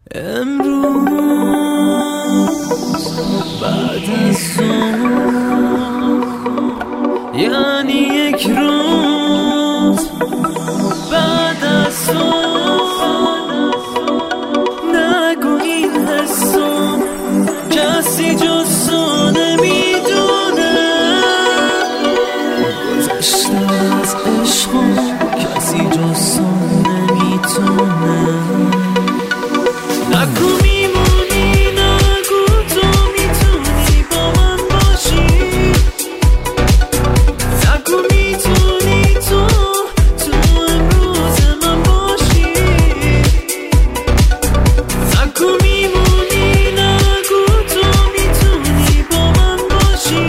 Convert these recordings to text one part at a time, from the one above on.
امروز بعد از صبح یعنی یک روز بعد از صبح، نگو این حسم کسی جز تو نمیدونه، گذشته از عشقم کسی جز تو نمیتونه. نگو میمونی، نگو تو میتونی با من باشی، نگو میتونی تو امروز من باشی، نگو میمونی، نگو تو میتونی با من باشی،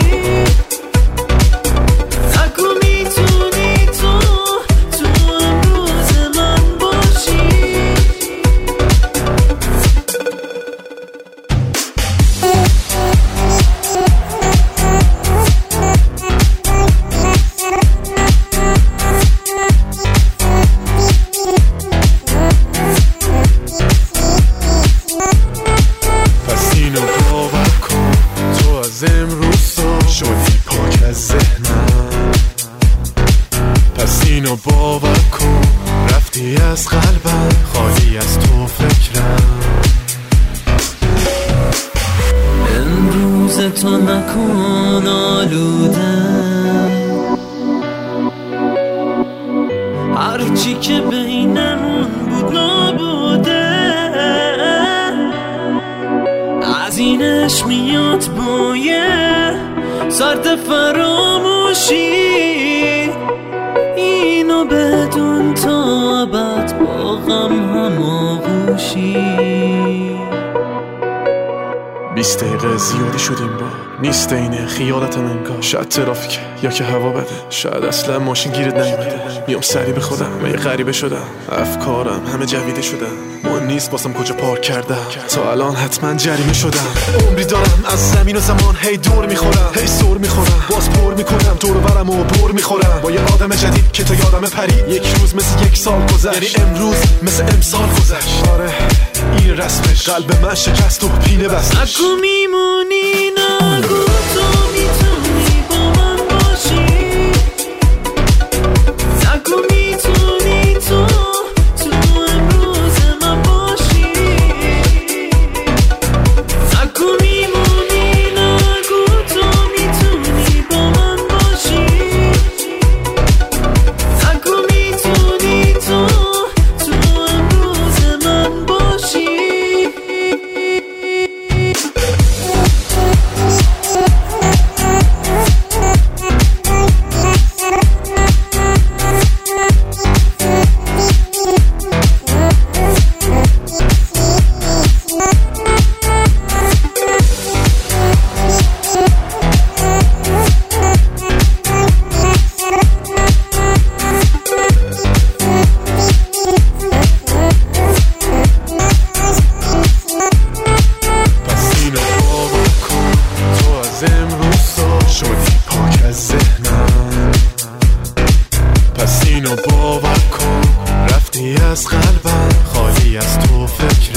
نگو میتونی تو امروز من باشی. امروز شدی پاک از ذهنم، پس اینو باور کن رفتی از قلبم، خالی از تو فکرم. امروز تو نکن آلوده، هرچی که بینمون بود نبوده، از اینش میاد بویه سرد فراموشی، اینو بدون تا ابد با غم هماغوشی. 20 دقیقه زیادی شدیم با نیست اینه خیالتم انگار، شاید ترافیک یا که هوا بده، شاید اصلا ماشین گیرت نیومده، میام سری به خودم و یه غریبه شدم، افکارم همه جویده شدم، مهم نیست باسم کجا پارک کردم، تا الان حتما جریمه شدم. عمری دارم از زمین و زمان هی دور میخورم، هی سر میخورم، باز پر میکنم دور برم و بر میخورم با یه آدم جدید که تو یادم پری، یک روز مثل یک سال گذشت، یعنی امروز مثل امسال گذشت. آره این رسمش، قلب من شکست و پینه بستش. نگو میمونی، نگو تو میتونی با من باشی، نگو میتونی تو امروز من باشی، نگو میمونی، نگو تو میتونی با من باشی، نگو میتونی تو امروز من باشی. شدی پاک از ذهنم، پس اینو باور کن رفتی از قلبم، خالی از تو فکرم.